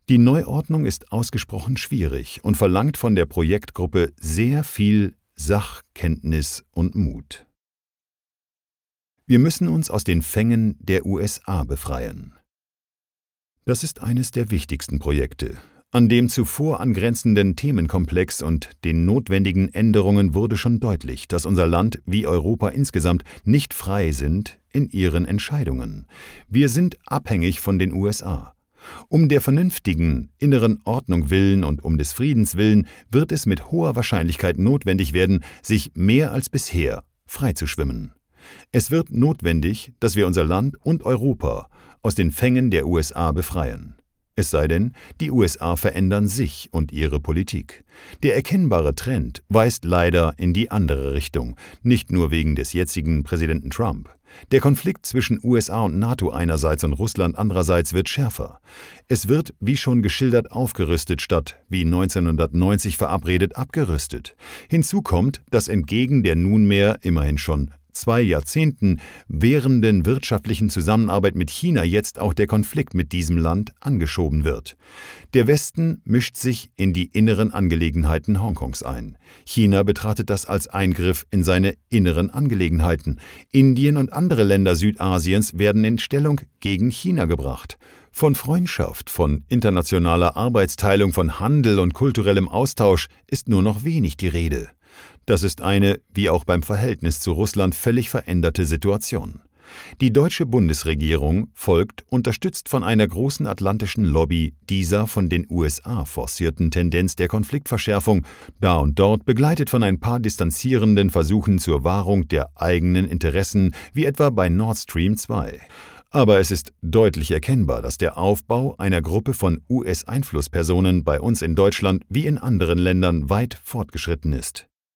Die Neuordnung ist ausgesprochen schwierig und verlangt von der Projektgruppe sehr viel Sachkenntnis und Mut. Wir müssen uns aus den Fängen der USA befreien. Das ist eines der wichtigsten Projekte. An dem zuvor angrenzenden Themenkomplex und den notwendigen Änderungen wurde schon deutlich, dass unser Land wie Europa insgesamt nicht frei sind in ihren Entscheidungen. Wir sind abhängig von den USA. Um der vernünftigen inneren Ordnung willen und um des Friedens willen wird es mit hoher Wahrscheinlichkeit notwendig werden, sich mehr als bisher freizuschwimmen. Es wird notwendig, dass wir unser Land und Europa aus den Fängen der USA befreien. Es sei denn, die USA verändern sich und ihre Politik. Der erkennbare Trend weist leider in die andere Richtung, nicht nur wegen des jetzigen Präsidenten Trump. Der Konflikt zwischen USA und NATO einerseits und Russland andererseits wird schärfer. Es wird, wie schon geschildert, aufgerüstet statt, wie 1990 verabredet, abgerüstet. Hinzu kommt, dass entgegen der nunmehr immerhin schon 2 Jahrzehnten währenden wirtschaftlichen Zusammenarbeit mit China jetzt auch der Konflikt mit diesem Land angeschoben wird. Der Westen mischt sich in die inneren Angelegenheiten Hongkongs ein. China betrachtet das als Eingriff in seine inneren Angelegenheiten. Indien und andere Länder Südasiens werden in Stellung gegen China gebracht. Von Freundschaft, von internationaler Arbeitsteilung, von Handel und kulturellem Austausch ist nur noch wenig die Rede. Das ist eine, wie auch beim Verhältnis zu Russland, völlig veränderte Situation. Die deutsche Bundesregierung folgt, unterstützt von einer großen atlantischen Lobby, dieser von den USA forcierten Tendenz der Konfliktverschärfung, da und dort begleitet von ein paar distanzierenden Versuchen zur Wahrung der eigenen Interessen, wie etwa bei Nord Stream 2. Aber es ist deutlich erkennbar, dass der Aufbau einer Gruppe von US-Einflusspersonen bei uns in Deutschland wie in anderen Ländern weit fortgeschritten ist.